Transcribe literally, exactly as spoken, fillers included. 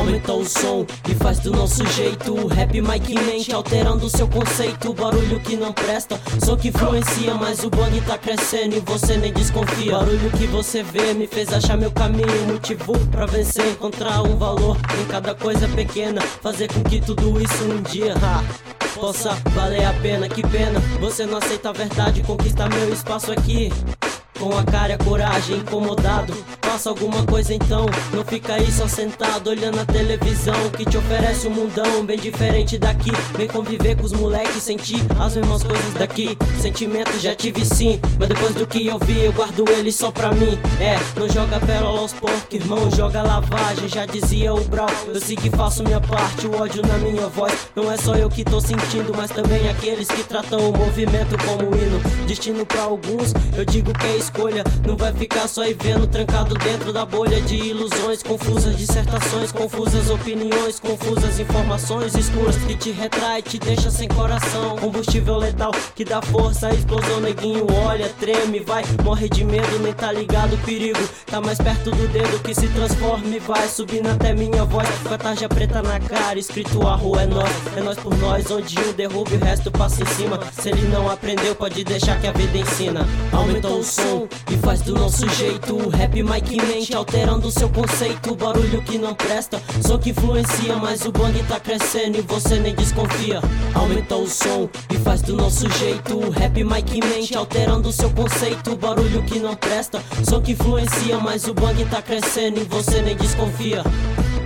Aumenta o som e faz do nosso jeito. O rap Mike mente, alterando o seu conceito. Barulho que não presta, som que influencia, mas o bang tá crescendo e você nem desconfia. Barulho que você vê me fez achar meu caminho. Motivo pra vencer, encontrar um valor em cada coisa pequena, fazer com que tudo isso um dia ha, possa valer a pena. Que pena, você não aceita a verdade, conquista meu espaço aqui com a cara e a coragem, incomodado. Faça alguma coisa então, não fica aí só sentado olhando a televisão que te oferece um mundão bem diferente daqui. Vem conviver com os moleques, sentir as mesmas coisas daqui. Sentimento já tive sim, mas depois do que eu vi eu guardo ele só pra mim. É, não joga pérola aos porcos, irmão, joga lavagem. Já dizia o Brau, eu sei que faço minha parte. O ódio na minha voz, não é só eu que tô sentindo, mas também aqueles que tratam o movimento como hino. Destino pra alguns, eu digo que é escolha. Não vai ficar só aí vendo, trancado dentro da bolha de ilusões confusas, dissertações confusas, opiniões confusas, informações escuras que te retrai, te deixa sem coração. Combustível letal que dá força, explosão, neguinho olha, treme, vai, morre de medo, nem tá ligado, o perigo tá mais perto do dedo que se transforma e vai subindo até minha voz, com a tarja preta na cara, escrito a rua é nós, é nós por nós, onde um derruba e o resto passa em cima. Se ele não aprendeu, pode deixar que a vida ensina. Aumenta o som e faz do nosso jeito. O rap Mike mente, alterando o seu conceito. Barulho que não presta, som que influencia, mas o bang tá crescendo e você nem desconfia. Aumenta o som e faz do nosso jeito. O rap Mike mente, alterando o seu conceito. Barulho que não presta, som que influencia, mas o bang tá crescendo e você nem desconfia.